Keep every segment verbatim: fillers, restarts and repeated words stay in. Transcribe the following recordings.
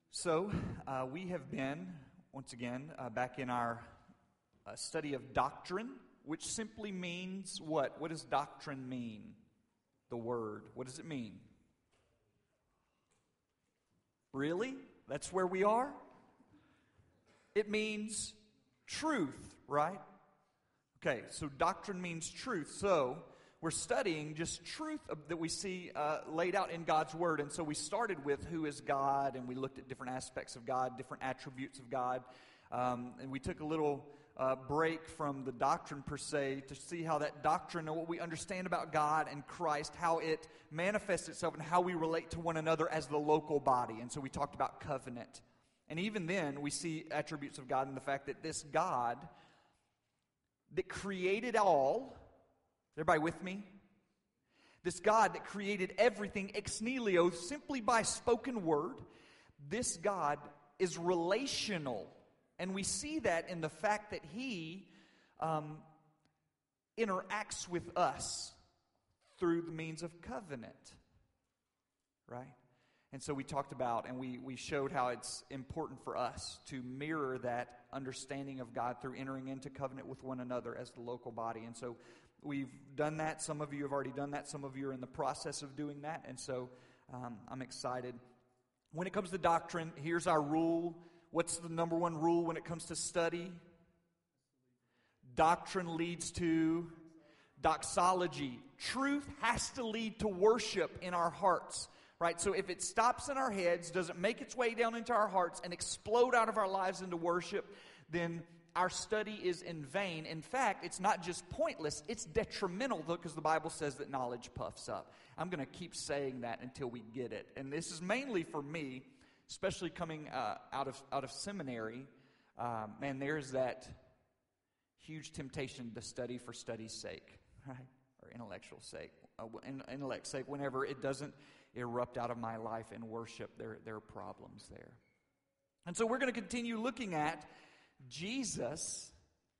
So, uh, we have been, once again, uh, back in our uh, study of doctrine, which simply means what? What does doctrine mean? The word. What does it mean? Really? That's where we are? It means truth, right? Okay, so doctrine means truth. So, we're studying just truth that we see uh, laid out in God's Word. And so we started with who is God, and we looked at different aspects of God, different attributes of God. Um, and we took a little uh, break from the doctrine per se to see how that doctrine and what we understand about God and Christ, how it manifests itself and how we relate to one another as the local body. And so we talked about covenant. And even then, we see attributes of God in the fact that this God that created all... Everybody with me? This God that created everything ex nihilo simply by spoken word, this God is relational. And we see that in the fact that He um, interacts with us through the means of covenant. Right? And so we talked about and we, we showed how it's important for us to mirror that understanding of God through entering into covenant with one another as the local body. And so we've done that. Some of you have already done that. Some of you are in the process of doing that. And so um, I'm excited. When it comes to doctrine, here's our rule. What's the number one rule when it comes to study? Doctrine leads to doxology. Truth has to lead to worship in our hearts. Right, so if it stops in our heads, doesn't make its way down into our hearts and explode out of our lives into worship, then our study is in vain. In fact, it's not just pointless, it's detrimental because the Bible says that knowledge puffs up. I'm going to keep saying that until we get it. And this is mainly for me, especially coming uh, out of out of seminary. Uh, man, there's that huge temptation to study for study's sake, right? Or intellectual sake, uh, in, intellect sake, whenever it doesn't erupt out of my life in worship, there, there are problems there. And so we're going to continue looking at Jesus.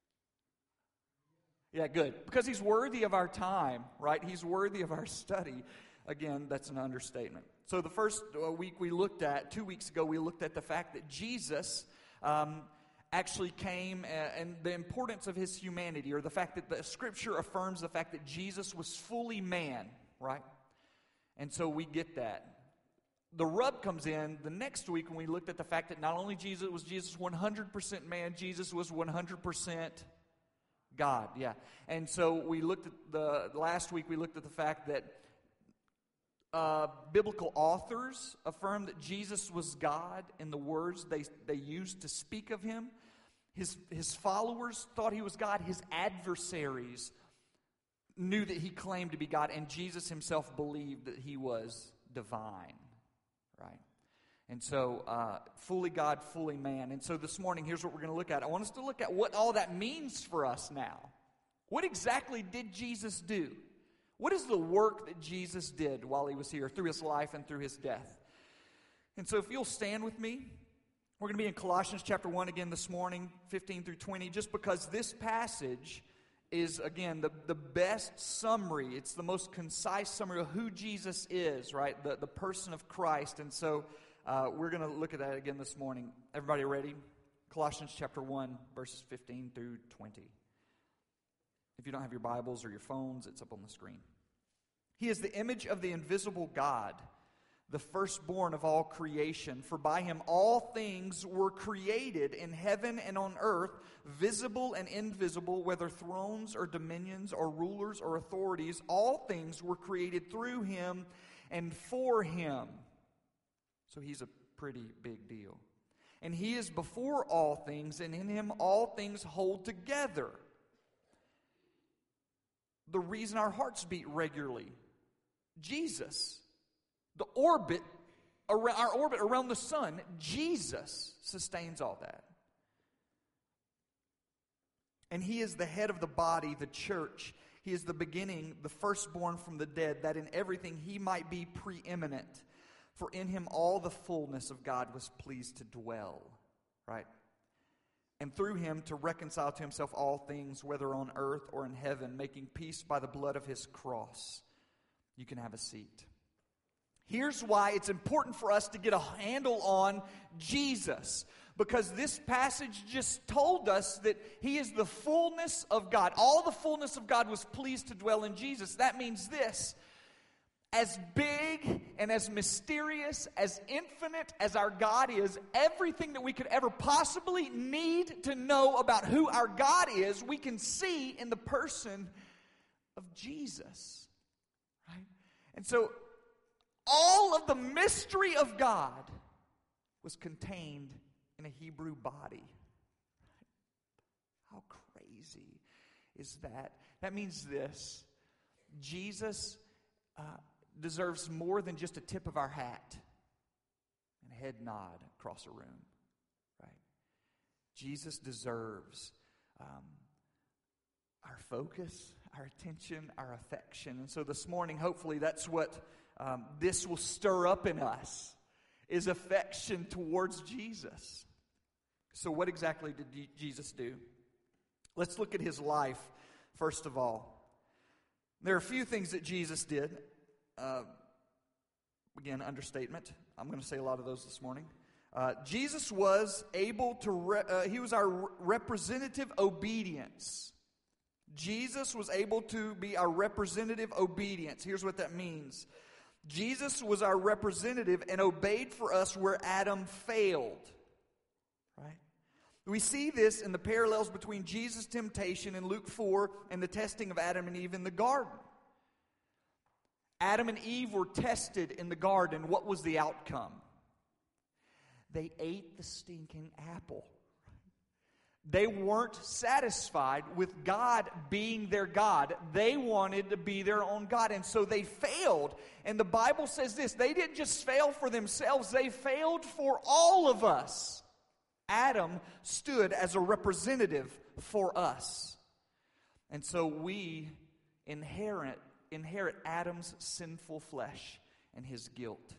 Yeah, good. Because He's worthy of our time, right? He's worthy of our study. Again, that's an understatement. So the first week we looked at, two weeks ago, we looked at the fact that Jesus um, actually came and the importance of His humanity, or the fact that the Scripture affirms the fact that Jesus was fully man, right? And so we get that. The rub comes in the next week when we looked at the fact that not only Jesus was Jesus one hundred percent man, Jesus was one hundred percent God. Yeah. And so we looked at the last week we looked at the fact that uh, biblical authors affirm that Jesus was God in the words they they used to speak of Him. His his followers thought He was God. His adversaries knew that He claimed to be God, and Jesus Himself believed that He was divine, right? And so, uh, fully God, fully man. And so this morning, here's what we're going to look at. I want us to look at what all that means for us now. What exactly did Jesus do? What is the work that Jesus did while He was here, through His life and through His death? And so if you'll stand with me, we're going to be in Colossians chapter one again this morning, fifteen through twenty, just because this passage is, again, the, the best summary. It's the most concise summary of who Jesus is, right? The, the person of Christ. And so uh, we're going to look at that again this morning. Everybody ready? Colossians chapter one, verses fifteen through twenty. If you don't have your Bibles or your phones, it's up on the screen. He is the image of the invisible God, the firstborn of all creation. For by Him all things were created in heaven and on earth, visible and invisible, whether thrones or dominions or rulers or authorities. All things were created through Him and for Him. So He's a pretty big deal. And He is before all things, and in Him all things hold together. The reason our hearts beat regularly, Jesus. The orbit, around, our orbit around the sun, Jesus sustains all that. And He is the head of the body, the church. He is the beginning, the firstborn from the dead, that in everything He might be preeminent. For in Him all the fullness of God was pleased to dwell. Right? And through Him to reconcile to Himself all things, whether on earth or in heaven, making peace by the blood of His cross. You can have a seat. Here's why it's important for us to get a handle on Jesus. Because this passage just told us that He is the fullness of God. All the fullness of God was pleased to dwell in Jesus. That means this: as big and as mysterious, as infinite as our God is, everything that we could ever possibly need to know about who our God is, we can see in the person of Jesus. Right? And so, all of the mystery of God was contained in a Hebrew body. How crazy is that? That means this: Jesus uh, deserves more than just a tip of our hat and a head nod across a room. Right? Jesus deserves um, our focus, our attention, our affection. And so this morning, hopefully, that's what um, this will stir up in us, is affection towards Jesus. So what exactly did Jesus do? Let's look at His life, first of all. There are a few things that Jesus did. Uh, again, understatement. I'm going to say a lot of those this morning. Uh, Jesus was able to, re- uh, He was our re- representative obedience. Jesus was able to be our representative obedience. Here's what that means. Jesus was our representative and obeyed for us where Adam failed. Right? We see this in the parallels between Jesus' temptation in Luke four and the testing of Adam and Eve in the garden. Adam and Eve were tested in the garden. What was the outcome? They ate the stinking apple. They weren't satisfied with God being their God. They wanted to be their own God, and so they failed. And the Bible says this: they didn't just fail for themselves, they failed for all of us. Adam stood as a representative for us. And so we inherit, inherit Adam's sinful flesh and his guilt.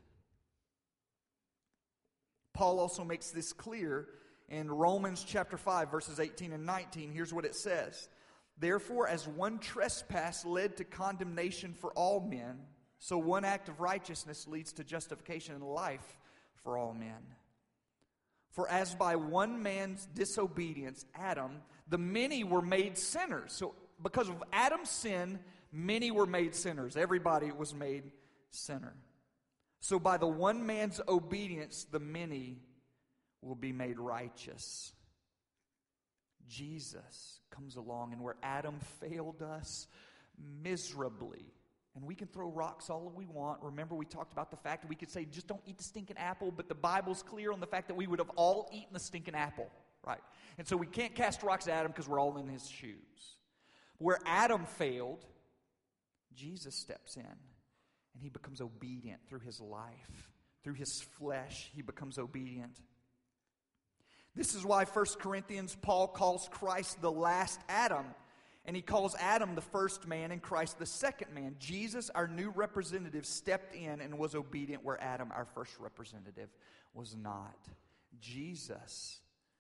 Paul also makes this clear in Romans chapter five, verses eighteen and nineteen. Here's what it says. Therefore, as one trespass led to condemnation for all men, so one act of righteousness leads to justification and life for all men. For as by one man's disobedience, Adam, the many were made sinners. So because of Adam's sin, many were made sinners. Everybody was made sinner. So by the one man's obedience, the many will be made righteous. Jesus comes along, and where Adam failed us miserably, and we can throw rocks all we want. Remember, we talked about the fact that we could say, just don't eat the stinking apple, but the Bible's clear on the fact that we would have all eaten the stinking apple, right? And so we can't cast rocks at Adam because we're all in his shoes. Where Adam failed, Jesus steps in, and he becomes obedient through his life. Through his flesh, he becomes obedient. This is why First Corinthians, Paul calls Christ the last Adam. And he calls Adam the first man and Christ the second man. Jesus, our new representative, stepped in and was obedient where Adam, our first representative, was not. Jesus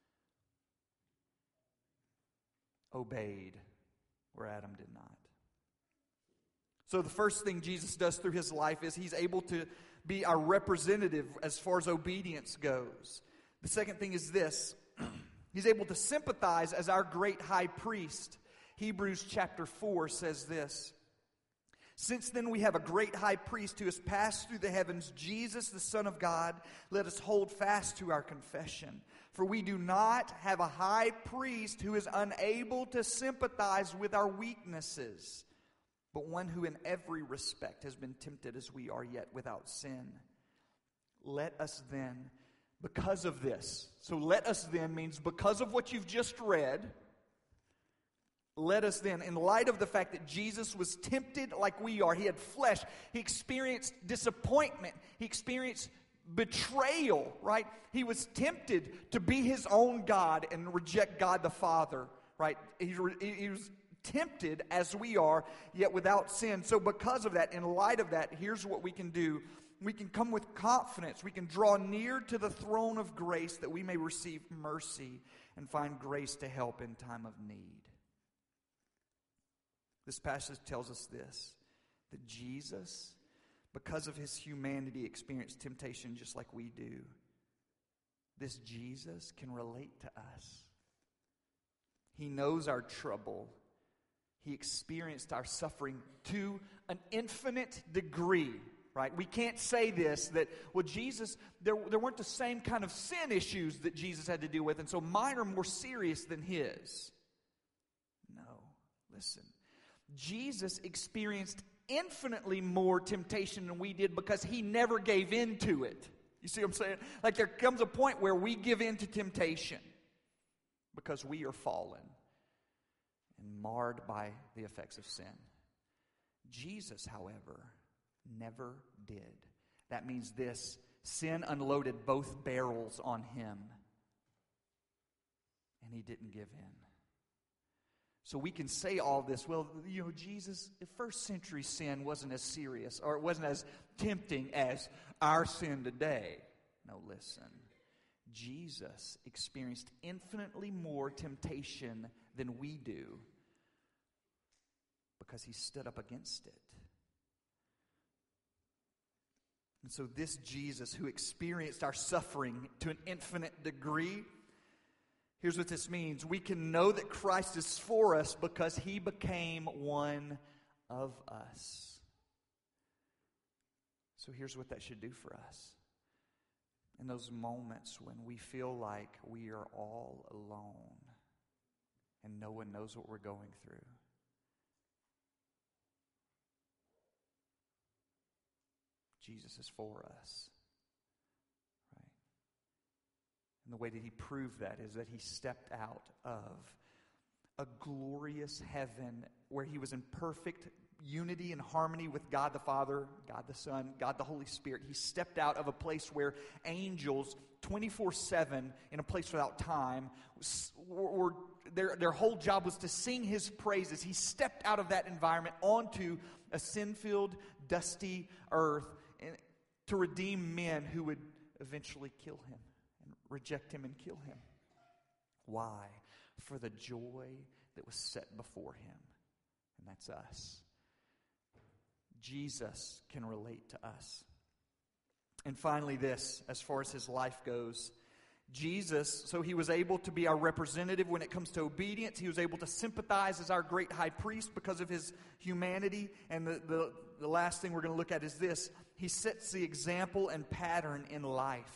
obeyed where Adam did not. So the first thing Jesus does through his life is he's able to be our representative as far as obedience goes. The second thing is this. He's able to sympathize as our great high priest. Hebrews chapter four says this. Since then we have a great high priest who has passed through the heavens, Jesus the Son of God. Let us hold fast to our confession. For we do not have a high priest who is unable to sympathize with our weaknesses, but one who in every respect has been tempted as we are, yet without sin. Let us then, because of this, so let us then means because of what you've just read, let us then, in light of the fact that Jesus was tempted like we are, he had flesh, he experienced disappointment, he experienced betrayal, right? He was tempted to be his own God and reject God the Father, right? He, he was tempted as we are, yet without sin. So because of that, in light of that, here's what we can do. We can come with confidence. We can draw near to the throne of grace that we may receive mercy and find grace to help in time of need. This passage tells us this, that Jesus because of his humanity, experienced temptation just like we do. This Jesus can relate to us. He knows our trouble. He experienced our suffering to an infinite degree, right? We can't say this, that, well, Jesus, there, there weren't the same kind of sin issues that Jesus had to deal with, and so mine are more serious than his. No, listen. Jesus experienced infinitely more temptation than we did because he never gave in to it. You see what I'm saying? Like there comes a point where we give in to temptation because we are fallen and marred by the effects of sin. Jesus, however, never did. That means this: sin unloaded both barrels on him, and he didn't give in. So we can say all this, well, you know, Jesus, the first century sin wasn't as serious, or it wasn't as tempting as our sin today. No, listen. Jesus experienced infinitely more temptation than we do because he stood up against it. And so this Jesus who experienced our suffering to an infinite degree, here's what this means. We can know that Christ is for us because he became one of us. So here's what that should do for us. In those moments when we feel like we are all alone and no one knows what we're going through, Jesus is for us. And the way that he proved that is that he stepped out of a glorious heaven where he was in perfect unity and harmony with God the Father, God the Son, God the Holy Spirit. He stepped out of a place where angels twenty-four seven, in a place without time, were, their, their whole job was to sing his praises. He stepped out of that environment onto a sin-filled, dusty earth and, to redeem men who would eventually kill him. Reject him and kill him. Why? For the joy that was set before him. And that's us. Jesus can relate to us. And finally this, as far as his life goes, Jesus, so he was able to be our representative when it comes to obedience. He was able to sympathize as our great high priest because of his humanity. And the, the, the last thing we're going to look at is this. He sets the example and pattern in life.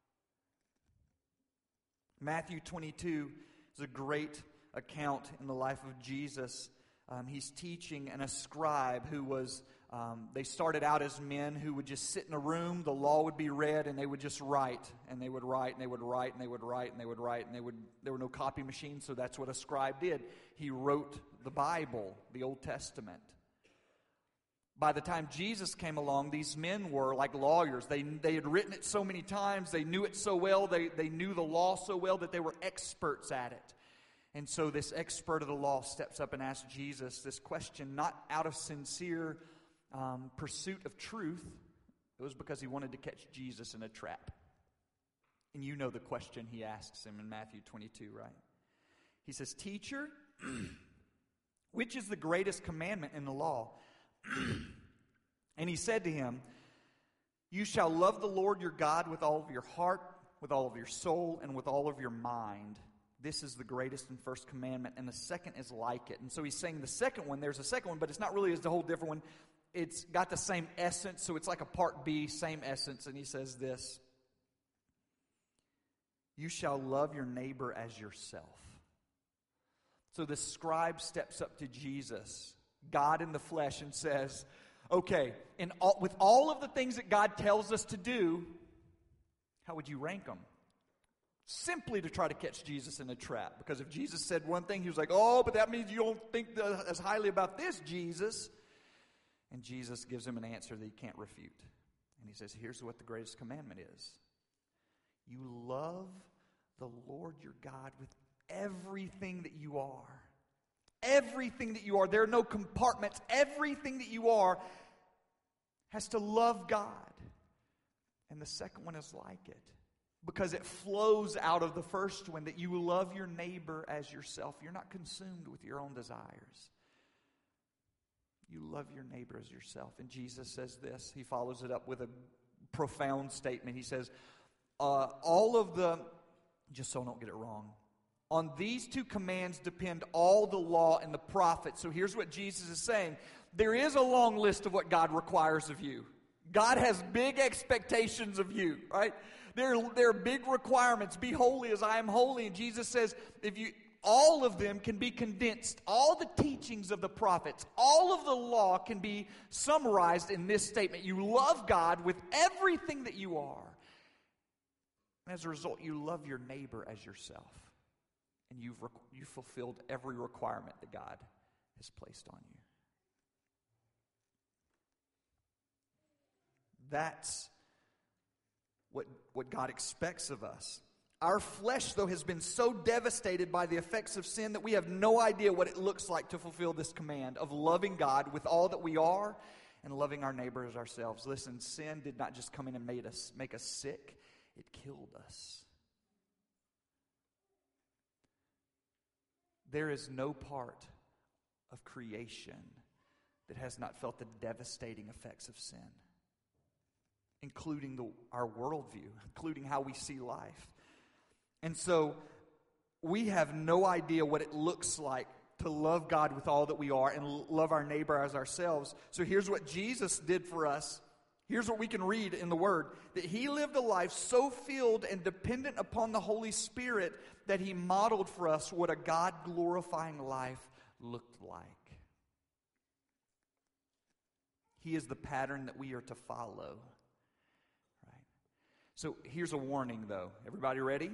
Matthew twenty-two is a great account in the life of Jesus. Um, he's teaching, and a scribe who was, um, they started out as men who would just sit in a room, the law would be read, and they would just write, and they would write, and they would write, and they would write, and they would write, and they would, there were no copy machines, so that's what a scribe did. He wrote the Bible, the Old Testament. By the time Jesus came along, these men were like lawyers. They, they had written it so many times. They knew it so well. They, they knew the law so well that they were experts at it. And so this expert of the law steps up and asks Jesus this question, not out of sincere um, pursuit of truth. It was because he wanted to catch Jesus in a trap. And you know the question he asks him in Matthew twenty-two, right? He says, "Teacher, which is the greatest commandment in the law?" And he said to him, "You shall love the Lord your God with all of your heart, with all of your soul, and with all of your mind. This is the greatest and first commandment, and the second is like it." And so he's saying the second one, there's a second one, but it's not really it's a whole different one. It's got the same essence, so it's like a part B, same essence. And he says this, "You shall love your neighbor as yourself." So the scribe steps up to Jesus, God in the flesh, and says, okay, in all, with all of the things that God tells us to do, how would you rank them? Simply to try to catch Jesus in a trap. Because if Jesus said one thing, he was like, oh, but that means you don't think the, as highly about this, Jesus. And Jesus gives him an answer that he can't refute. And he says, here's what the greatest commandment is. You love the Lord your God with everything that you are. Everything that you are. There are no compartments. Everything that you are has to love God. And the second one is like it. Because it flows out of the first one, that you love your neighbor as yourself. You're not consumed with your own desires. you love your neighbor as yourself. And Jesus says this. He follows it up with a profound statement. He says, uh, all of the, just so I don't get it wrong, on these two commands depend all the law and the prophets. So here's what Jesus is saying. There is a long list of what God requires of you. God has big expectations of you, right? There, there are big requirements. Be holy as I am holy. And Jesus says, if you, all of them can be condensed. All the teachings of the prophets, all of the law can be summarized in this statement. You love God with everything that you are. And as a result, you love your neighbor as yourself. And you've, you've fulfilled every requirement that God has placed on you. That's what, what God expects of us. Our flesh, though, has been so devastated by the effects of sin that we have no idea what it looks like to fulfill this command of loving God with all that we are and loving our neighbor as ourselves. Listen, sin did not just come in and made us, make us sick. It killed us. There is no part of creation that has not felt the devastating effects of sin, including the, our worldview, including how we see life. And so we have no idea what it looks like to love God with all that we are and love our neighbor as ourselves. So here's what Jesus did for us. Here's what we can read in the Word, that He lived a life so filled and dependent upon the Holy Spirit that He modeled for us what a God-glorifying life looked like. He is the pattern that we are to follow. Right? So here's a warning, though. Everybody ready?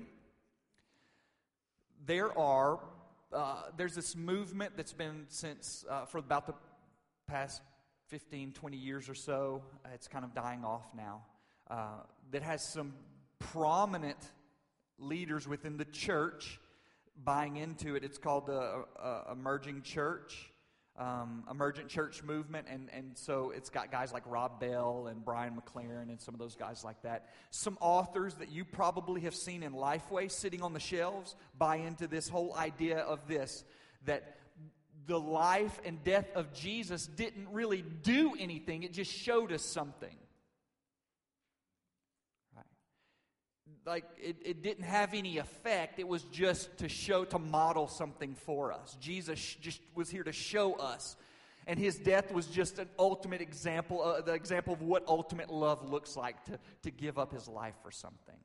There are, uh, there's this movement that's been since, uh, for about the past fifteen, twenty years or so. It's kind of dying off now. Uh, that has some prominent leaders within the church buying into it. It's called the uh, Emerging Church, um, Emergent Church Movement. And, and so it's got guys like Rob Bell and Brian McLaren and some of those guys like that. Some authors that you probably have seen in Lifeway sitting on the shelves buy into this whole idea of this, that the life and death of Jesus didn't really do anything. It just showed us something. Right? Like, it, it didn't have any effect. It was just to show, to model something for us. Jesus just was here to show us. And His death was just an ultimate example, uh, the example of what ultimate love looks like, to, to give up His life for something.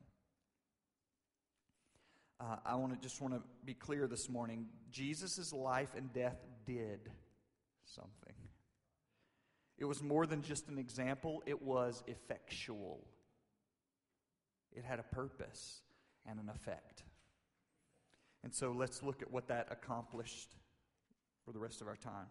Uh, I want to just want to be clear this morning. Jesus' life and death did something. It was more than just an example. It was effectual. It had a purpose and an effect. And so let's look at what that accomplished for the rest of our time.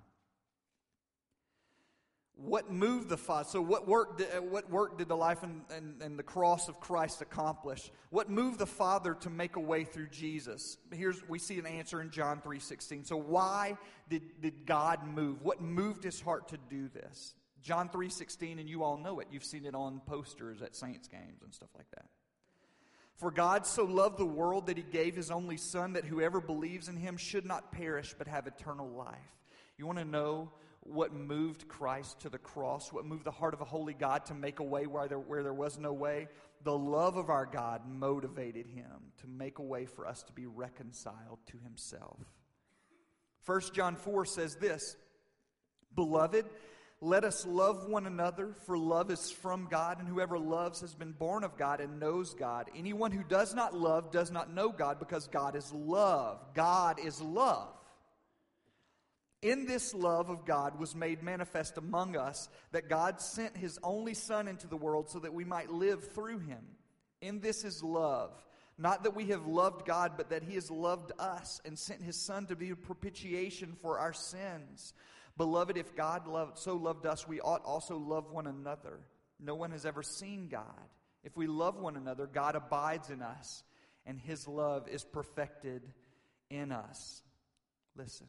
What moved the Father? So what work did, what work did the life and, and, and the cross of Christ accomplish? What moved the Father to make a way through Jesus? Here's, we see an answer in John three sixteen. So why did, did God move? What moved His heart to do this? John three sixteen, and you all know it. You've seen it on posters at Saints games and stuff like that. For God so loved the world that He gave His only Son, that whoever believes in Him should not perish but have eternal life. You want to know what moved Christ to the cross? What moved the heart of a holy God to make a way where there, where there was no way? The love of our God motivated Him to make a way for us to be reconciled to Himself. First John four says this, Beloved, let us love one another, for love is from God, and whoever loves has been born of God and knows God. Anyone who does not love does not know God, because God is love. God is love. In this love of God was made manifest among us, that God sent His only Son into the world so that we might live through Him. In this is love. Not that we have loved God, but that He has loved us and sent His Son to be a propitiation for our sins. Beloved, if God loved, so loved us, we ought also love one another. No one has ever seen God. If we love one another, God abides in us, and His love is perfected in us. Listen.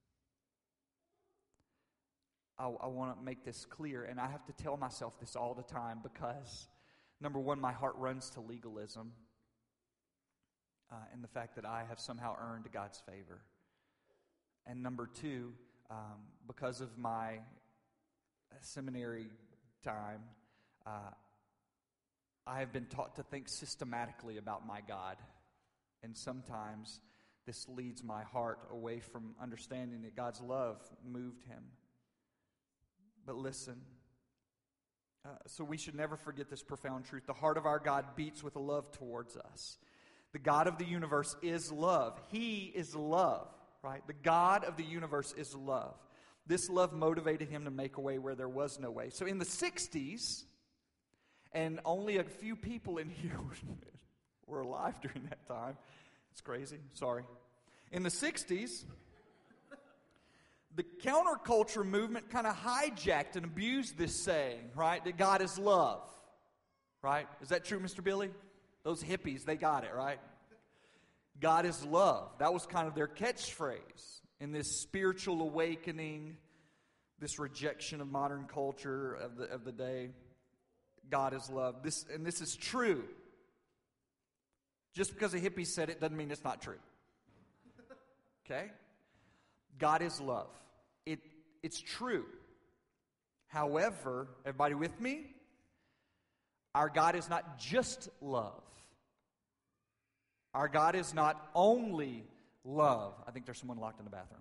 I, I want to make this clear, and I have to tell myself this all the time because, number one, my heart runs to legalism uh, and the fact that I have somehow earned God's favor. And number two, um, because of my seminary time, uh, I have been taught to think systematically about my God. And sometimes this leads my heart away from understanding that God's love moved him. But listen, uh, so we should never forget this profound truth. The heart of our God beats with a love towards us. The God of the universe is love. He is love, right? The God of the universe is love. This love motivated him to make a way where there was no way. So in the sixties, and only a few people in here were alive during that time. It's crazy. Sorry. In the sixties, the counterculture movement kind of hijacked and abused this saying, right? That God is love, right? Is that true, Mister Billy? Those hippies, they got it, right? God is love. That was kind of their catchphrase in this spiritual awakening, this rejection of modern culture of the of the day. God is love. This and this is true. Just because a hippie said it doesn't mean it's not true. Okay? God is love. It it's true. However, everybody with me? Our God is not just love. Our God is not only love. I think there's someone locked in the bathroom.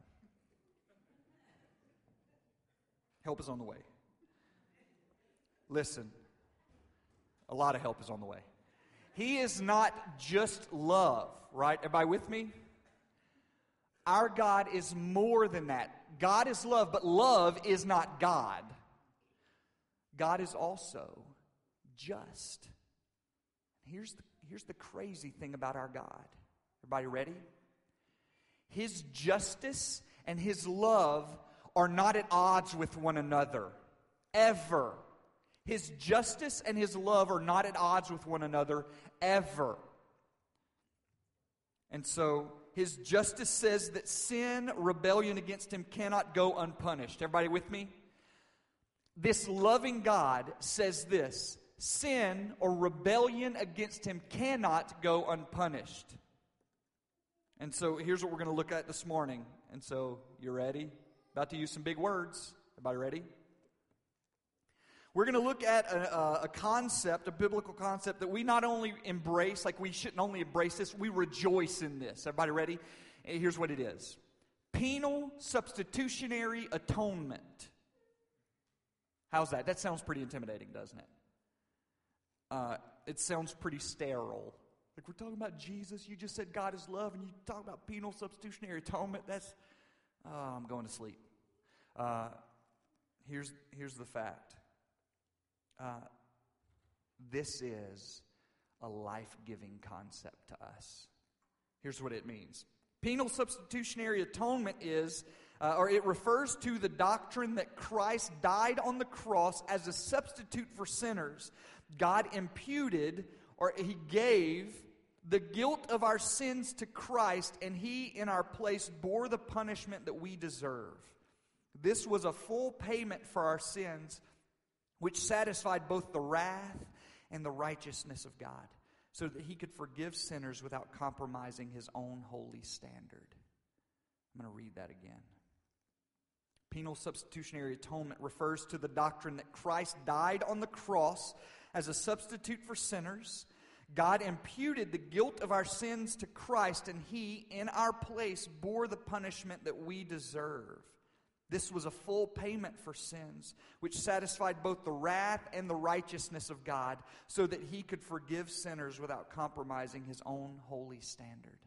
Help is on the way. Listen, a lot of help is on the way. He is not just love, right? Everybody with me? Our God is more than that. God is love, but love is not God. God is also just. Here's the, here's the crazy thing about our God. Everybody ready? His justice and His love are not at odds with one another. Ever. His justice and His love are not at odds with one another. Ever. And so, His justice says that sin, rebellion against Him cannot go unpunished. Everybody with me? This loving God says this: sin or rebellion against Him cannot go unpunished. And so here's what we're going to look at this morning. And so, you ready? About to use some big words. Everybody ready? We're going to look at a, a concept, a biblical concept that we not only embrace, like we shouldn't only embrace this, we rejoice in this. Everybody ready? Here's what it is. Penal substitutionary atonement. How's that? That sounds pretty intimidating, doesn't it? Uh, it sounds pretty sterile. Like, we're talking about Jesus. You just said God is love, and you talk about penal substitutionary atonement. That's, oh, I'm going to sleep. Uh, here's, here's the fact. Uh, this is a life-giving concept to us. Here's what it means. Penal substitutionary atonement is, uh, or it refers to the doctrine that Christ died on the cross as a substitute for sinners. God imputed, or He gave, the guilt of our sins to Christ, and He, in our place, bore the punishment that we deserve. This was a full payment for our sins, which satisfied both the wrath and the righteousness of God, so that He could forgive sinners without compromising His own holy standard. I'm going to read that again. Penal substitutionary atonement refers to the doctrine that Christ died on the cross as a substitute for sinners. God imputed the guilt of our sins to Christ, and He, in our place, bore the punishment that we deserve. This was a full payment for sins, which satisfied both the wrath and the righteousness of God, so that He could forgive sinners without compromising His own holy standard.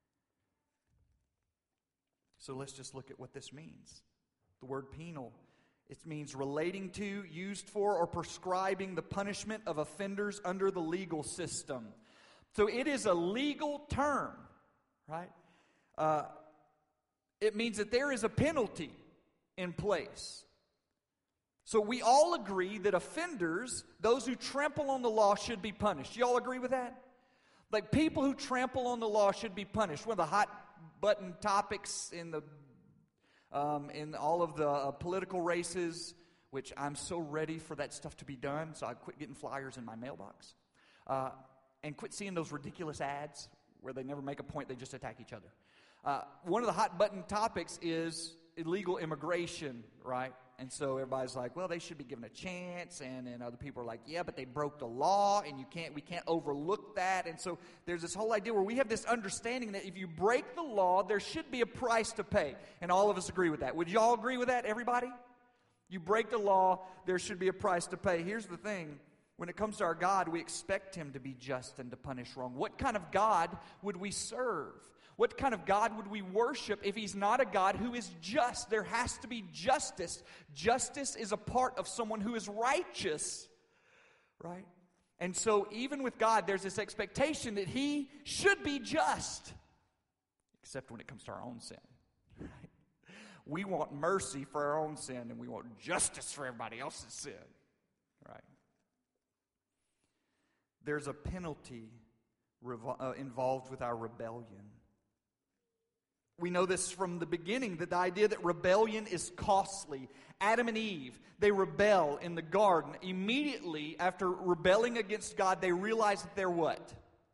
So let's just look at what this means. The word penal, it means relating to, used for, or prescribing the punishment of offenders under the legal system. So it is a legal term, right? Uh, it means that there is a penalty in place. So we all agree that offenders, those who trample on the law, should be punished. You all agree with that? Like, people who trample on the law should be punished. One of the hot button topics in the um, in all of the uh, political races, which I'm so ready for that stuff to be done, so I quit getting flyers in my mailbox, uh, and quit seeing those ridiculous ads where they never make a point, they just attack each other. Uh, one of the hot button topics is illegal immigration, right? And so everybody's like, well, they should be given a chance. And then other people are like, yeah, but they broke the law, and you can't, we can't overlook that. And so there's this whole idea where we have this understanding that if you break the law, there should be a price to pay. And all of us agree with that. Would you all agree with that, everybody? You break the law, there should be a price to pay. Here's the thing. When it comes to our God, we expect Him to be just and to punish wrong. What kind of God would we serve? What kind of God would we worship if He's not a God who is just? There has to be justice. Justice is a part of someone who is righteous, right? And so even with God, there's this expectation that He should be just, except when it comes to our own sin, right? We want mercy for our own sin, and we want justice for everybody else's sin, right? There's a penalty revol- uh, involved with our rebellion. We know this from the beginning, that the idea that rebellion is costly. Adam and Eve, they rebel in the garden. Immediately after rebelling against God, they realize that they're what?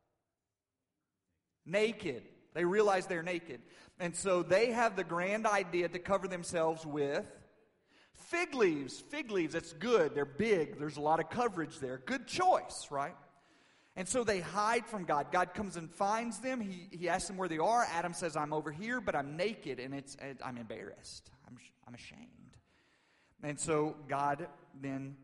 Naked. They realize they're naked. And so they have the grand idea to cover themselves with fig leaves. Fig leaves, that's good. They're big. There's a lot of coverage there. Good choice, right? And so they hide from God. God comes and finds them. He, he asks them where they are. Adam says, I'm over here, but I'm naked, and it's I'm embarrassed. I'm, I'm ashamed. And so God then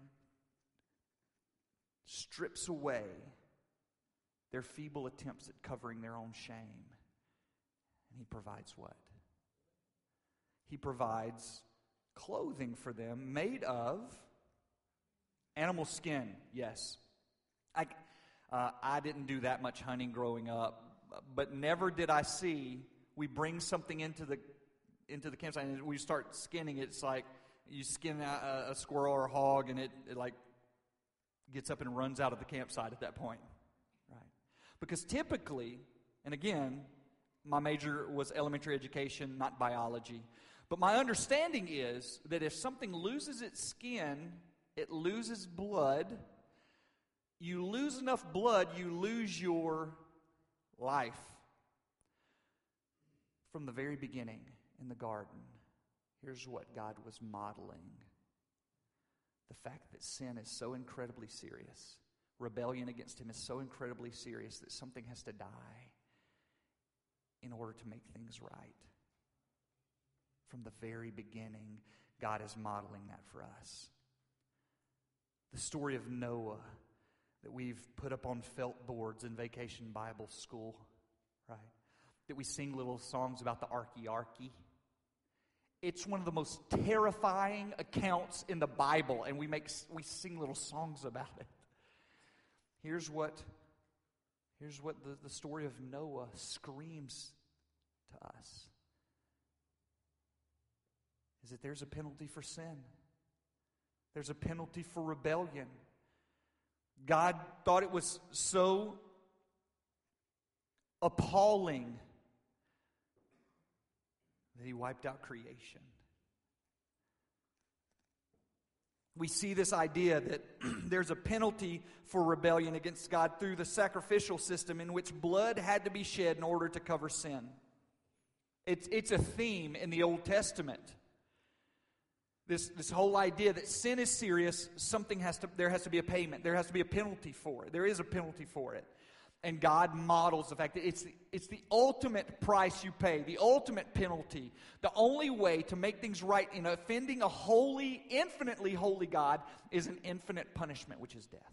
strips away their feeble attempts at covering their own shame. And He provides what? He provides clothing for them made of animal skin. Yes. I... Uh, I didn't do that much hunting growing up, but never did I see we bring something into the into the campsite and we start skinning it. It's like you skin a, a squirrel or a hog, and it, it like gets up and runs out of the campsite at that point, right? Because typically, and again, my major was elementary education, not biology, but my understanding is that if something loses its skin, it loses blood. You lose enough blood, you lose your life. From the very beginning in the garden, here's what God was modeling. The fact that sin is so incredibly serious, rebellion against Him is so incredibly serious that something has to die in order to make things right. From the very beginning, God is modeling that for us. The story of Noah that we've put up on felt boards in Vacation Bible School, right? That we sing little songs about the arky-arky. It's one of the most terrifying accounts in the Bible, and we make we sing little songs about it. Here's what, here's what the, the story of Noah screams to us. Is that there's a penalty for sin. There's a penalty for rebellion. God thought it was so appalling that He wiped out creation. We see this idea that there's a penalty for rebellion against God through the sacrificial system in which blood had to be shed in order to cover sin. It's, it's a theme in the Old Testament. This, this whole idea that sin is serious, something has to, there has to be a payment. There has to be a penalty for it. There is a penalty for it. And God models the fact that it's the, it's the ultimate price you pay, the ultimate penalty. The only way to make things right in offending a holy, infinitely holy God is an infinite punishment, which is death.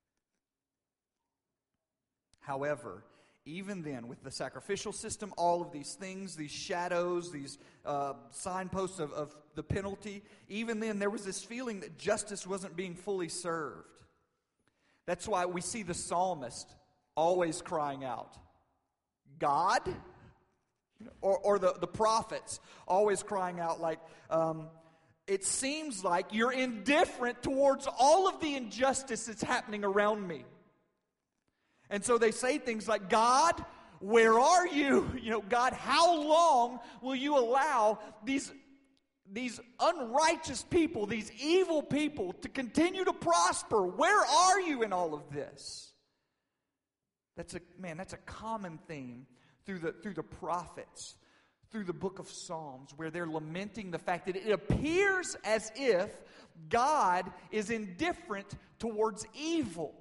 However, even then, with the sacrificial system, all of these things, these shadows, these uh, signposts of, of the penalty, even then there was this feeling that justice wasn't being fully served. That's why we see the psalmist always crying out, God? Or, or the, the prophets always crying out like, um, it seems like you're indifferent towards all of the injustice that's happening around me. And so they say things like, God, where are you? You know, God, how long will you allow these, these unrighteous people, these evil people to continue to prosper? Where are you in all of this? That's a, man, that's a common theme through the, through the prophets, through the book of Psalms where they're lamenting the fact that it appears as if God is indifferent towards evil.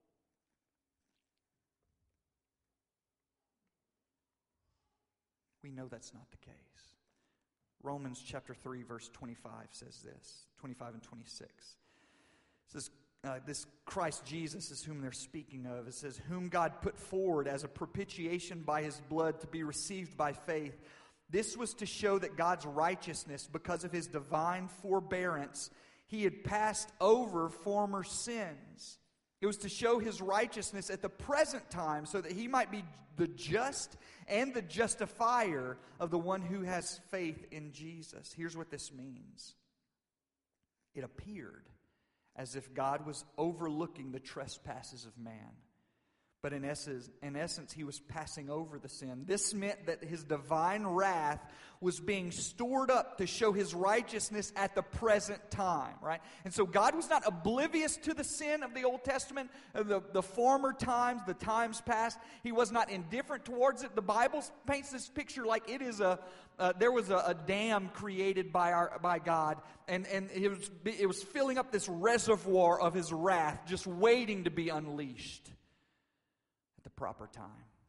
We know that's not the case. Romans chapter three, verse twenty-five says this, twenty-five and twenty-six. It says, uh, this Christ Jesus is whom they're speaking of. It says, whom God put forward as a propitiation by his blood to be received by faith. This was to show that God's righteousness, because of his divine forbearance, he had passed over former sins. It was to show his righteousness at the present time so that he might be the just and the justifier of the one who has faith in Jesus. Here's what this means. It appeared as if God was overlooking the trespasses of man. But in essence, in essence, he was passing over the sin. This meant that his divine wrath was being stored up to show his righteousness at the present time, right? And so God was not oblivious to the sin of the Old Testament, the, the former times, the times past. He was not indifferent towards it. The Bible paints this picture like it is a, uh, there was a, a dam created by our by God, and, and it was, it was filling up this reservoir of his wrath, just waiting to be unleashed at the proper time.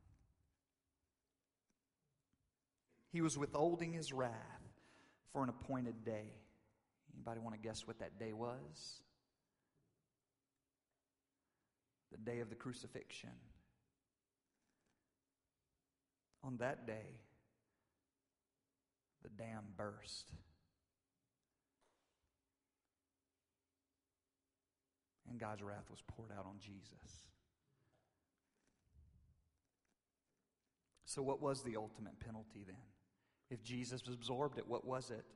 He was withholding his wrath for an appointed day. Anybody want to guess what that day was? The day of the crucifixion. On that day, the dam burst. And God's wrath was poured out on Jesus. So what was the ultimate penalty then? If Jesus absorbed it, what was it?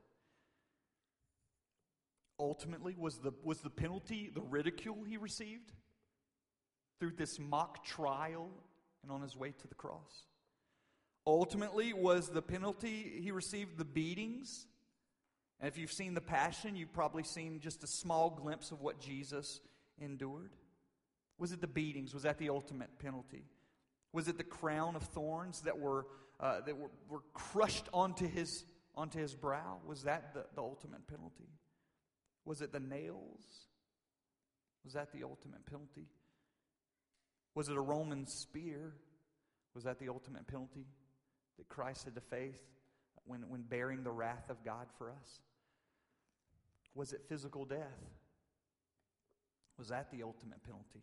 Ultimately, was the, was the penalty the ridicule he received through this mock trial and on his way to the cross? Ultimately, was the penalty he received the beatings? And if you've seen The Passion, you've probably seen just a small glimpse of what Jesus endured. Was it the beatings? Was that the ultimate penalty? Was it the crown of thorns that were uh, that were, were crushed onto his onto his brow? Was that the, the ultimate penalty? Was it the nails? Was that the ultimate penalty? Was it a Roman spear? Was that the ultimate penalty that Christ had to face when, when bearing the wrath of God for us? Was it physical death? Was that the ultimate penalty?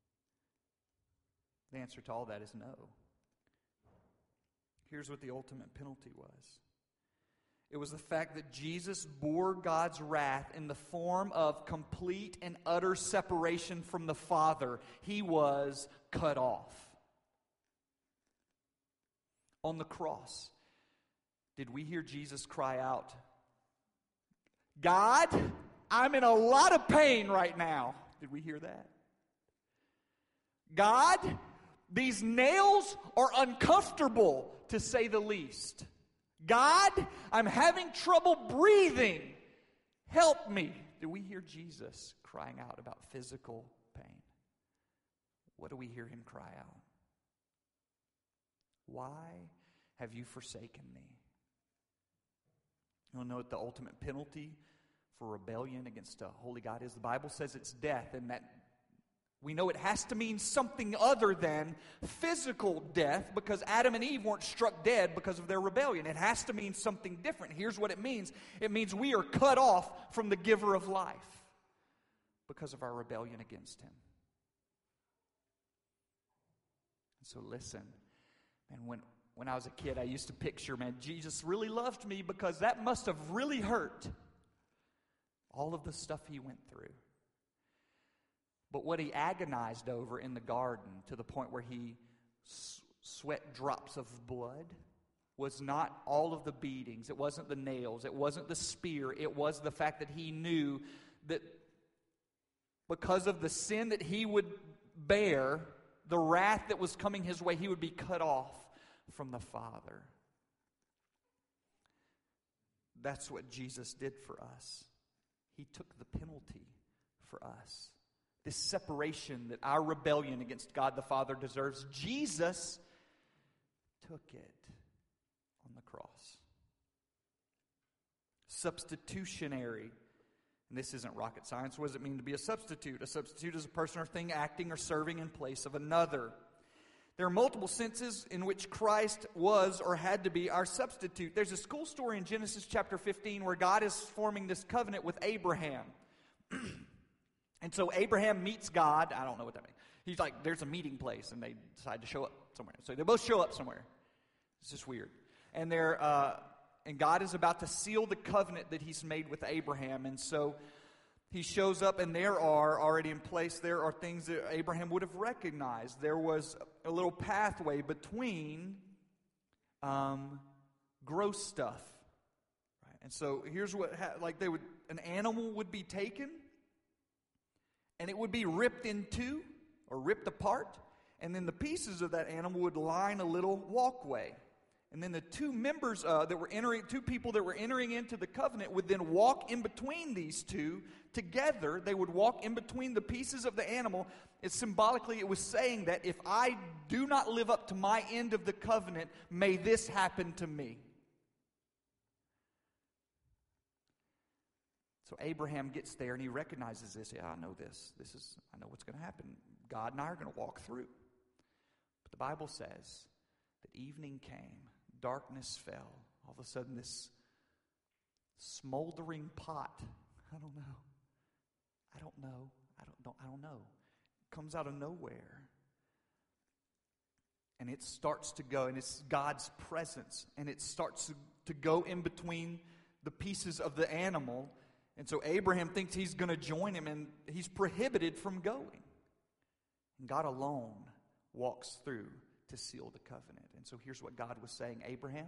The answer to all that is no. Here's what the ultimate penalty was. It was the fact that Jesus bore God's wrath in the form of complete and utter separation from the Father. He was cut off. On the cross, did we hear Jesus cry out, God, I'm in a lot of pain right now? Did we hear that? God, these nails are uncomfortable, to say the least. God, I'm having trouble breathing. Help me. Do we hear Jesus crying out about physical pain? What do we hear him cry out? Why have you forsaken me? You want to know what the ultimate penalty for rebellion against a holy God is? The Bible says it's death, and that we know it has to mean something other than physical death, because Adam and Eve weren't struck dead because of their rebellion. It has to mean something different. Here's what it means. It means we are cut off from the giver of life because of our rebellion against him. So listen, and when, when I was a kid, I used to picture, man, Jesus really loved me because that must have really hurt. All of the stuff he went through. But what he agonized over in the garden to the point where he s- sweat drops of blood was not all of the beatings. It wasn't the nails. It wasn't the spear. It was the fact that he knew that because of the sin that he would bear, the wrath that was coming his way, he would be cut off from the Father. That's what Jesus did for us. He took the penalty for us. This separation that our rebellion against God the Father deserves, Jesus took it on the cross. substitutionary. And this isn't rocket science. What does it mean to be a substitute? A substitute is a person or thing acting or serving in place of another. There are multiple senses in which Christ was or had to be our substitute. There's this cool story in Genesis chapter fifteen where God is forming this covenant with Abraham. And so Abraham meets God. I don't know what that means. He's like, there's a meeting place, and they decide to show up somewhere. So they both show up somewhere. It's just weird. And they're uh, and God is about to seal the covenant that He's made with Abraham. And so He shows up, and there are already in place, there are things that Abraham would have recognized. There was a little pathway between um, gross stuff. Right? And so here's what, ha- like they would, an animal would be taken, and it would be ripped in two, or ripped apart, and then the pieces of that animal would line a little walkway. And then the two members uh, that were entering, two people that were entering into the covenant would then walk in between these two together. They would walk in between the pieces of the animal. It symbolically, it was saying that if I do not live up to my end of the covenant, may this happen to me. So Abraham gets there and he recognizes this. Yeah, I know this. This is, I know what's going to happen. God and I are going to walk through. But the Bible says that evening came. Darkness fell. All of a sudden, this smoldering pot, I don't know, I don't know, I don't, don't, I don't know, comes out of nowhere. And it starts to go, and it's God's presence, and it starts to, to go in between the pieces of the animal. And so Abraham thinks he's going to join him, and he's prohibited from going. And God alone walks through to seal the covenant. And so here's what God was saying, Abraham,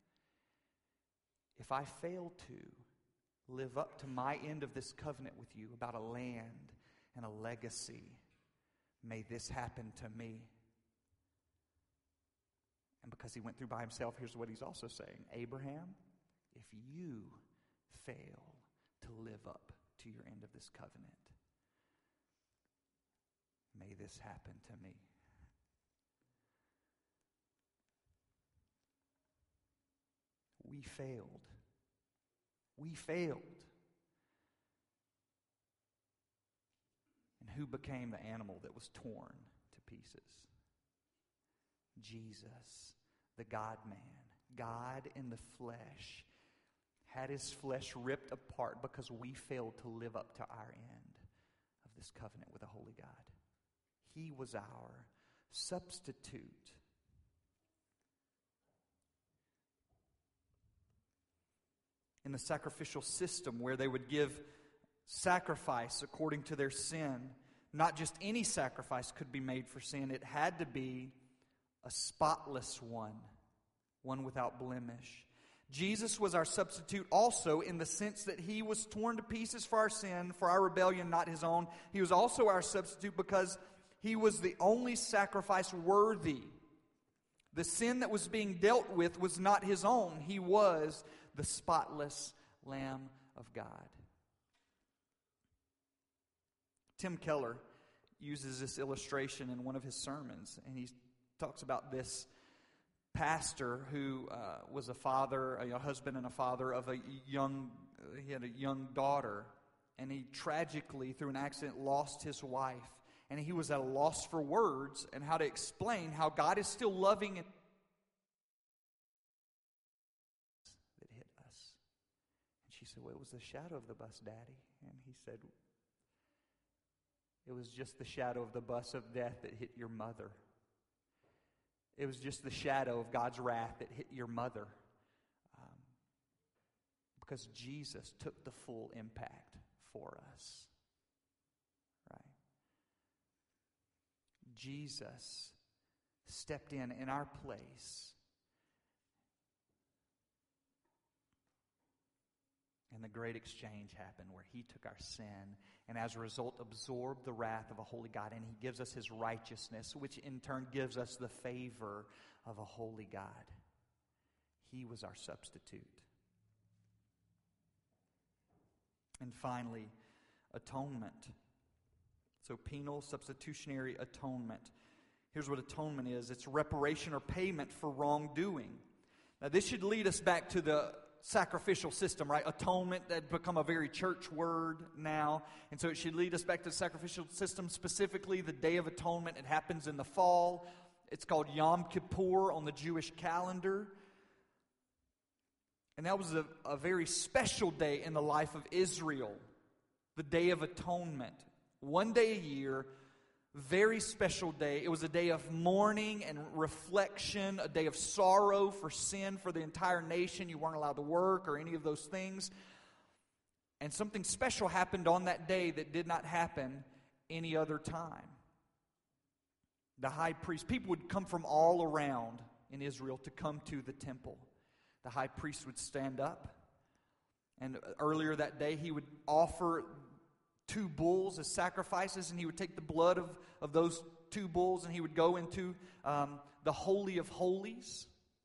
if I fail to live up to my end of this covenant with you about a land and a legacy, may this happen to me. And because he went through by himself, here's what he's also saying, Abraham, if you fail to live up to your end of this covenant, may this happen to me. We failed. We failed. And who became the animal that was torn to pieces? Jesus, the God-man. God in the flesh had His flesh ripped apart because we failed to live up to our end of this covenant with a holy God. He was our substitute. In the sacrificial system where they would give sacrifice according to their sin, not just any sacrifice could be made for sin. It had to be a spotless one, one without blemish. Jesus was our substitute also in the sense that He was torn to pieces for our sin, for our rebellion, not His own. He was also our substitute because He was the only sacrifice worthy. The sin that was being dealt with was not His own. He was the spotless Lamb of God. Tim Keller uses this illustration in one of his sermons, and he talks about this pastor who uh, was a father, a husband and a father of a young, he had a young daughter, and he tragically, through an accident, lost his wife. And he was at a loss for words and how to explain how God is still loving and that hit us. And she said, well, it was the shadow of the bus, Daddy. And he said, it was just the shadow of the bus of death that hit your mother. It was just the shadow of God's wrath that hit your mother. Um, because Jesus took the full impact for us. Right? Jesus stepped in in our place. And the great exchange happened where He took our sin and as a result absorbed the wrath of a holy God, and He gives us His righteousness, which in turn gives us the favor of a holy God. He was our substitute. And finally, atonement. So penal substitutionary atonement. Here's what atonement is. It's reparation or payment for wrongdoing. Now this should lead us back to the sacrificial system, right? Atonement had become a very church word now. And so it should lead us back to the sacrificial system, specifically the Day of Atonement. It happens in the fall. It's called Yom Kippur on the Jewish calendar. And that was a, a very special day in the life of Israel, the Day of Atonement. One day a year, very special day. It was a day of mourning and reflection, a day of sorrow for sin for the entire nation. You weren't allowed to work or any of those things. And something special happened on that day that did not happen any other time. The high priest, people would come from all around in Israel to come to the temple. The high priest would stand up, and earlier that day he would offer two bulls as sacrifices, and he would take the blood of, of those two bulls and he would go into um, the Holy of Holies.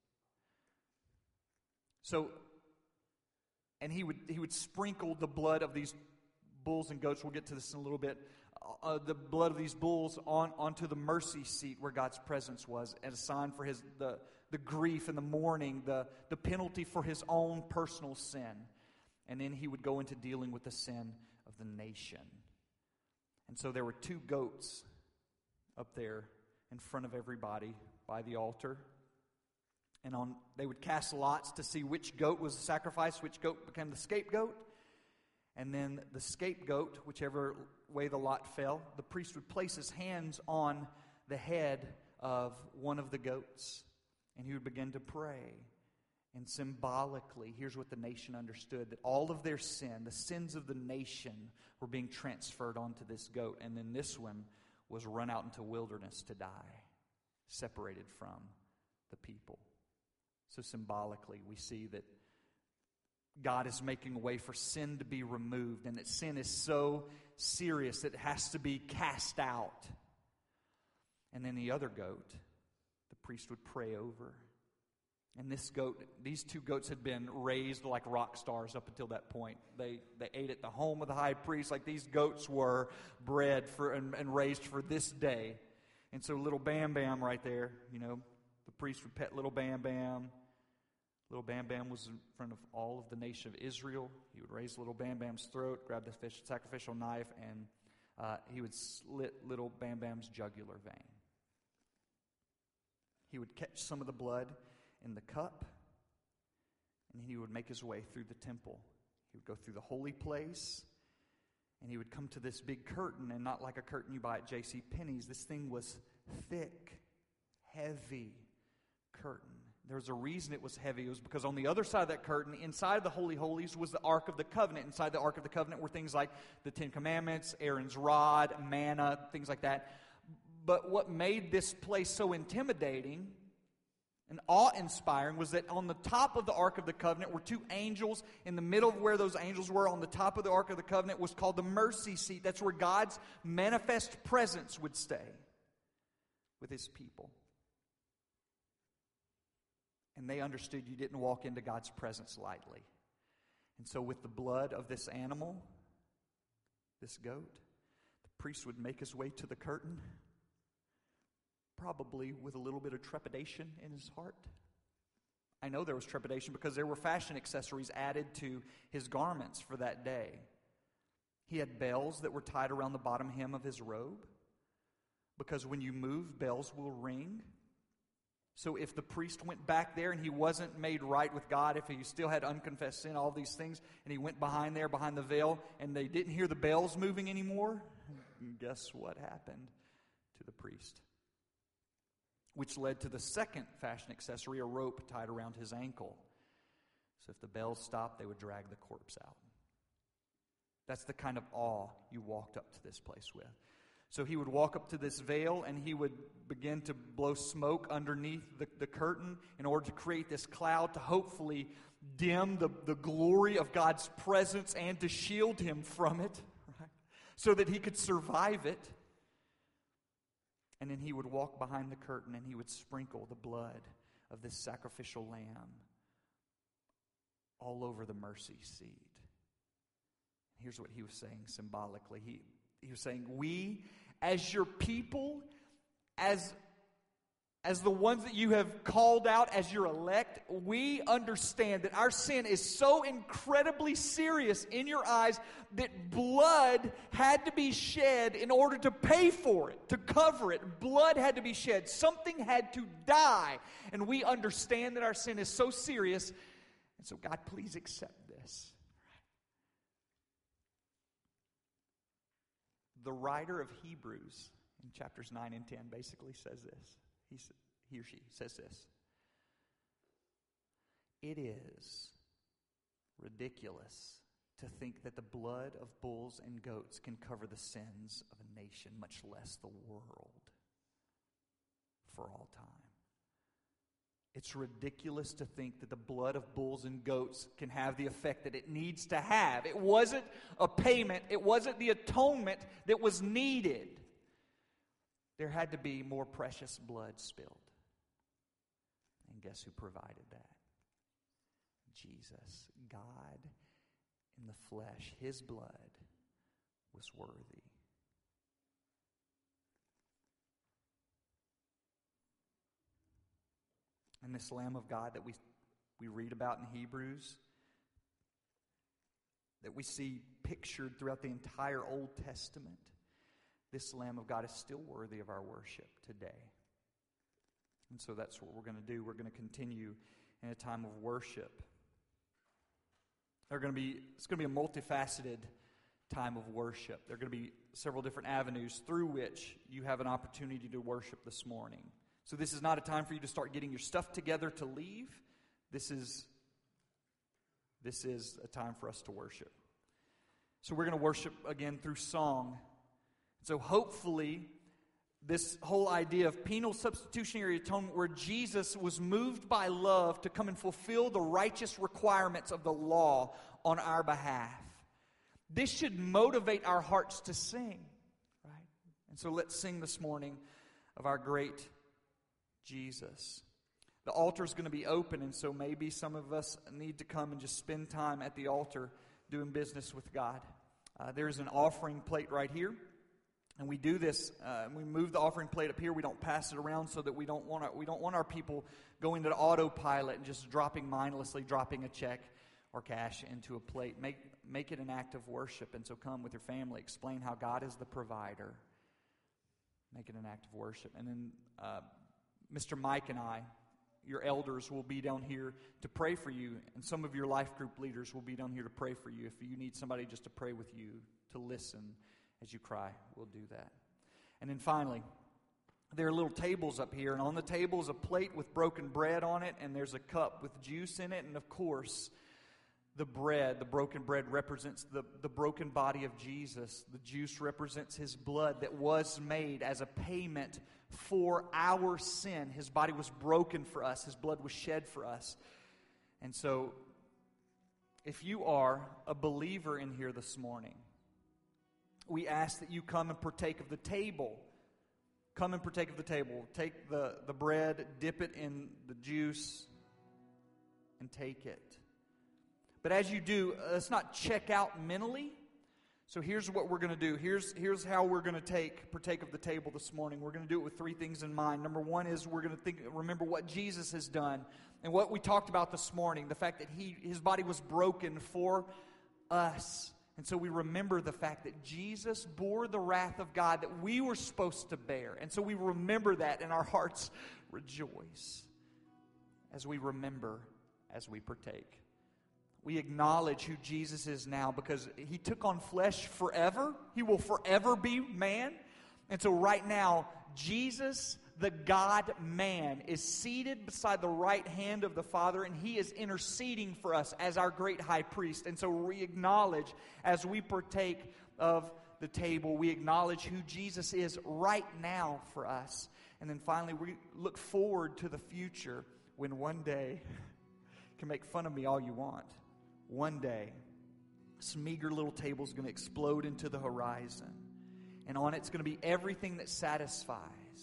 So, and he would he would sprinkle the blood of these bulls and goats. We'll get to this in a little bit. Uh, the blood of these bulls on onto the mercy seat where God's presence was, as a sign for his the the grief and the mourning, the the penalty for his own personal sin. And then he would go into dealing with the sin of the nation. And so there were two goats up there in front of everybody by the altar. And on they would cast lots to see which goat was the sacrifice, which goat became the scapegoat. And then the scapegoat, whichever way the lot fell, the priest would place his hands on the head of one of the goats. And he would begin to pray. And symbolically, here's what the nation understood, that all of their sin, the sins of the nation, were being transferred onto this goat. And then this one was run out into wilderness to die, separated from the people. So symbolically, we see that God is making a way for sin to be removed, and that sin is so serious that it has to be cast out. And then the other goat, the priest would pray over. And this goat, these two goats had been raised like rock stars up until that point. They they ate at the home of the high priest. Like these goats were bred for and, and raised for this day. And so little Bam Bam right there, you know, the priest would pet little Bam Bam. Little Bam Bam was in front of all of the nation of Israel. He would raise little Bam Bam's throat, grab the fish, sacrificial knife, and uh, he would slit little Bam Bam's jugular vein. He would catch some of the blood in the cup, and he would make his way through the temple. He would go through the holy place, and he would come to this big curtain, and not like a curtain you buy at J C Penney's. This thing was thick, heavy curtain. There was a reason it was heavy. It was because on the other side of that curtain, inside the Holy Holies, was the Ark of the Covenant. Inside the Ark of the Covenant were things like the Ten Commandments, Aaron's rod, manna, things like that. But what made this place so intimidating and awe-inspiring was that on the top of the Ark of the Covenant were two angels. In the middle of where those angels were, on the top of the Ark of the Covenant, was called the mercy seat. That's where God's manifest presence would stay with His people. And they understood you didn't walk into God's presence lightly. And so with the blood of this animal, this goat, the priest would make his way to the curtain, probably with a little bit of trepidation in his heart. I know there was trepidation because there were fashion accessories added to his garments for that day. He had bells that were tied around the bottom hem of his robe, because when you move, bells will ring. So if the priest went back there and he wasn't made right with God, if he still had unconfessed sin, all these things, and he went behind there, behind the veil, and they didn't hear the bells moving anymore, guess what happened to the priest? Which led to the second fashion accessory, a rope tied around his ankle. So if the bells stopped, they would drag the corpse out. That's the kind of awe you walked up to this place with. So he would walk up to this veil and he would begin to blow smoke underneath the, the curtain in order to create this cloud to hopefully dim the, the glory of God's presence and to shield him from it, right? So that he could survive it. And then he would walk behind the curtain and he would sprinkle the blood of this sacrificial lamb all over the mercy seat. Here's what he was saying symbolically. He He was saying, we, as your people, as, as the ones that you have called out as your elect, we understand that our sin is so incredibly serious in your eyes that blood had to be shed in order to pay for it, to cover it. Blood had to be shed. Something had to die. And we understand that our sin is so serious. And so, God, please accept this. The writer of Hebrews in chapters nine and ten basically says this. He, he or she says this. It is ridiculous to think that the blood of bulls and goats can cover the sins of a nation, much less the world, for all time. It's ridiculous to think that the blood of bulls and goats can have the effect that it needs to have. It wasn't a payment. It wasn't the atonement that was needed. There had to be more precious blood spilled. And guess who provided that? Jesus. God in the flesh. His blood was worthy. And this Lamb of God that we, we read about in Hebrews, that we see pictured throughout the entire Old Testament, this Lamb of God is still worthy of our worship today. And so that's what we're going to do. We're going to continue in a time of worship. They're going to be, it's going to be a multifaceted time of worship. There are going to be several different avenues through which you have an opportunity to worship this morning. So this is not a time for you to start getting your stuff together to leave. This is, this is a time for us to worship. So we're going to worship again through song. So hopefully, this whole idea of penal substitutionary atonement, where Jesus was moved by love to come and fulfill the righteous requirements of the law on our behalf, this should motivate our hearts to sing, right? And so let's sing this morning of our great Jesus. The altar is going to be open, and so maybe some of us need to come and just spend time at the altar doing business with God. Uh, there's an offering plate right here. And we do this, uh, we move the offering plate up here. We don't pass it around so that we don't want our, we don't want our people going to the autopilot and just dropping mindlessly, dropping a check or cash into a plate. Make, make it an act of worship. And so come with your family. Explain how God is the provider. Make it an act of worship. And then uh, Mister Mike and I, your elders, will be down here to pray for you. And some of your life group leaders will be down here to pray for you. If you need somebody just to pray with you, to listen as you cry, we'll do that. And then finally, there are little tables up here, and on the table is a plate with broken bread on it, and there's a cup with juice in it, and of course, the bread, the broken bread represents the, the broken body of Jesus. The juice represents His blood that was made as a payment for our sin. His body was broken for us. His blood was shed for us. And so, if you are a believer in here this morning, we ask that you come and partake of the table. Come and partake of the table. Take the, the bread, dip it in the juice, and take it. But as you do, let's not check out mentally. So here's what we're going to do. Here's, here's how we're going to take partake of the table this morning. We're going to do it with three things in mind. Number one is we're going to think, remember what Jesus has done and what we talked about this morning, the fact that he His body was broken for us. And so we remember the fact that Jesus bore the wrath of God that we were supposed to bear. And so we remember that, and our hearts rejoice as we remember, as we partake. We acknowledge who Jesus is now because He took on flesh forever. He will forever be man. And so right now, Jesus, the God-man, is seated beside the right hand of the Father, and He is interceding for us as our great high priest. And so we acknowledge, as we partake of the table, we acknowledge who Jesus is right now for us. And then finally, we look forward to the future when one day, you can make fun of me all you want, one day, this meager little table is going to explode into the horizon. And on it's going to be everything that satisfies.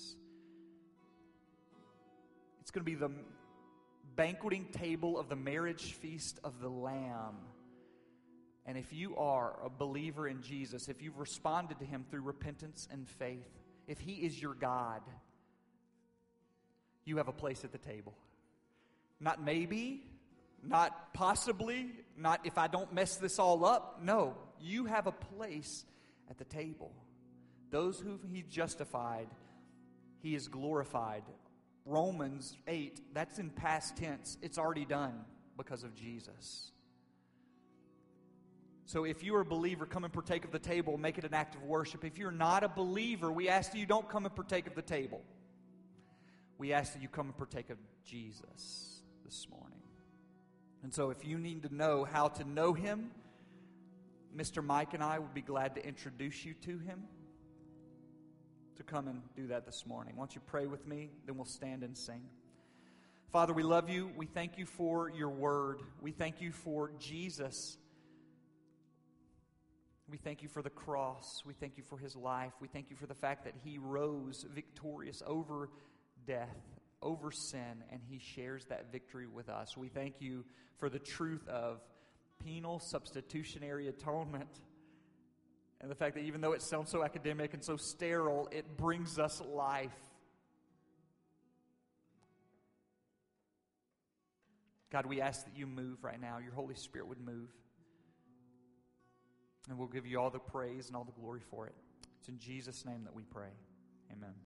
It's going to be the banqueting table of the marriage feast of the Lamb. And if you are a believer in Jesus, if you've responded to Him through repentance and faith, if He is your God, you have a place at the table. Not maybe, not possibly, not if I don't mess this all up. No, you have a place at the table. Those whom He justified, He is glorified. Romans eight, that's in past tense. It's already done because of Jesus. So if you are a believer, come and partake of the table, make it an act of worship. If you're not a believer, we ask that you don't come and partake of the table. We ask that you come and partake of Jesus this morning. And so if you need to know how to know Him, Mister Mike and I would be glad to introduce you to Him. To come and do that this morning. Why don't you pray with me, then we'll stand and sing. Father, we love you. We thank you for your word. We thank you for Jesus. We thank you for the cross. We thank you for His life. We thank you for the fact that He rose victorious over death, over sin, and He shares that victory with us. We thank you for the truth of penal substitutionary atonement, and the fact that even though it sounds so academic and so sterile, it brings us life. God, we ask that you move right now. Your Holy Spirit would move. And we'll give you all the praise and all the glory for it. It's in Jesus' name that we pray. Amen.